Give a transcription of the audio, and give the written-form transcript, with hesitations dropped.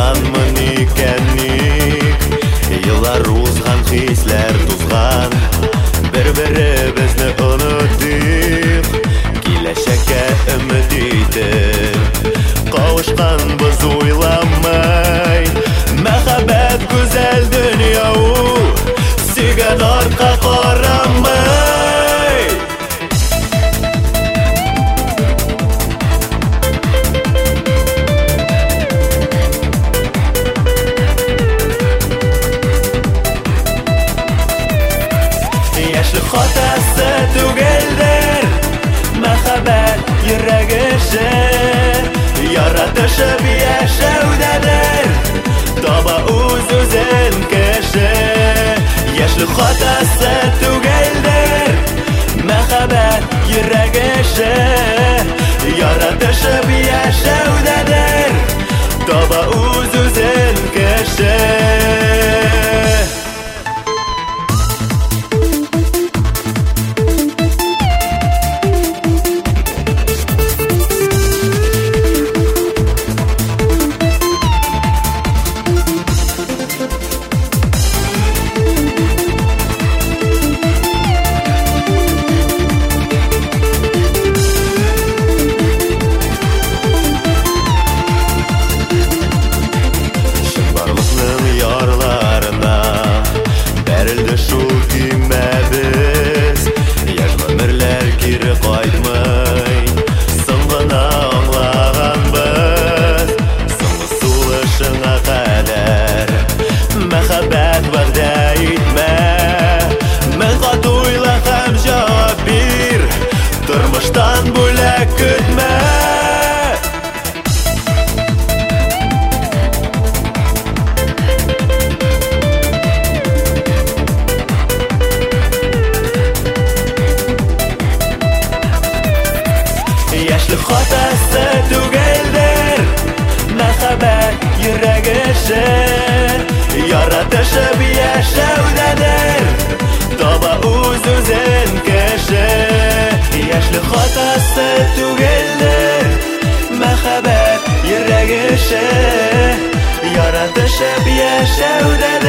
Уйламын икәнник, еллар узган, хисләр тузган, бер-беребезне онытыйк, киләчәккә өмет итеп кавышканбыз уйламай. Мәхәббәт гүзәл дөнья ул, сөйгән артка карамый. Яшьлек хатасы түгелдер мәхәббәт йөрәк эше, яратышып яшәүдәдер таба үз-үзен кеше. Яшьлек хатасы түгелдер мәхәббәт йөрәк эше, яратышып яшәүдәдер таба үз-үзен кеше. Шул көймәбез, яшь гомерләр кире кайтмый, соңгына аңлаганбыз, соңгы сулышыңа кадәр мәхәббәт вәгъдә итмә. Мен кат уйла һәм җавап бир, тормыштан бүләк көтмә. Яшьлек хатасы түгелдер мәхәббәт йөрәк эше, яратышып яшәүдәдер таба үз-үзен кеше. Яшьлек хатасы түгелдер мәхәббәт йөрәк эше, яратышып яшәүдәдер